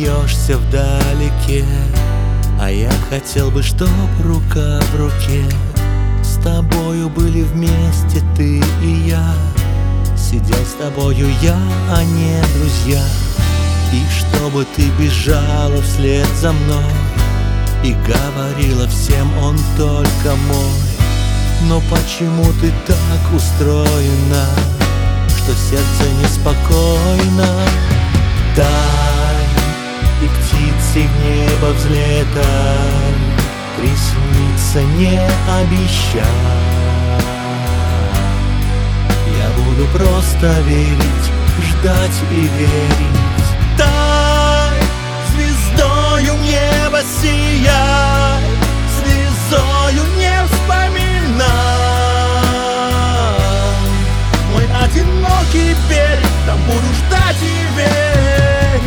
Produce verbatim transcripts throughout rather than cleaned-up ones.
смеешься вдалеке, а я хотел бы, чтоб рука в руке с тобою были вместе ты и я. Сидел с тобою я, а не друзья. И чтобы ты бежала вслед за мной и говорила всем: он только мой. Но почему ты так устроена, что сердце неспокойно? Дай, и птицы в небо взлетай, присниться не обещай. Я буду просто верить, ждать и верить. Дай, звездою в небо сияй, слезою не вспоминай мой одинокий берег, там буду ждать и верить.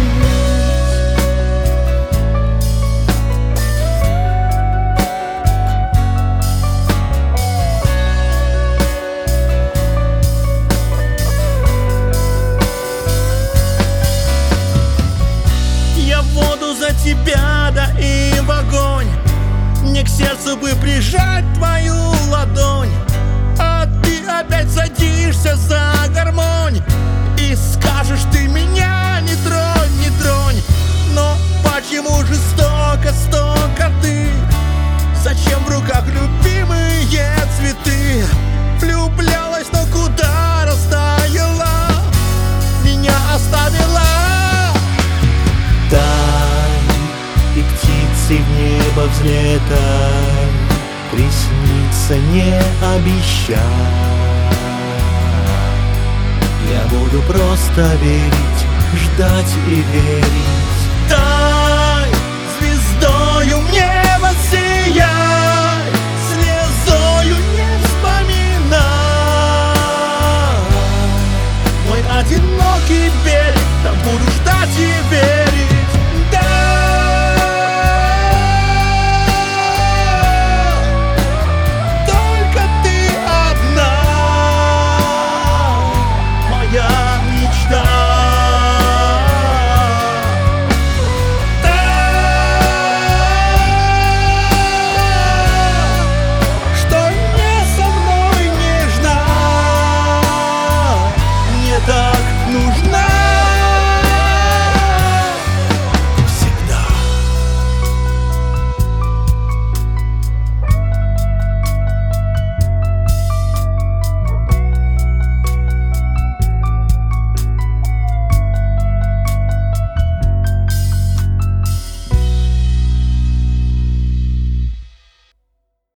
Я в воду за тебя, да и в огонь, мне к сердцу бы прижать твою ладонь. А ты опять садишься за гармонь и скажешь: ты меня не тронь, не тронь. Но почему жестоко, стоко ты? Зачем в руках любимые цветы? Влюблялась, но куда растаяла, меня оставила. Дай, и птицы в небо взлетай, присниться не обещай. Я буду просто верить, ждать и верить.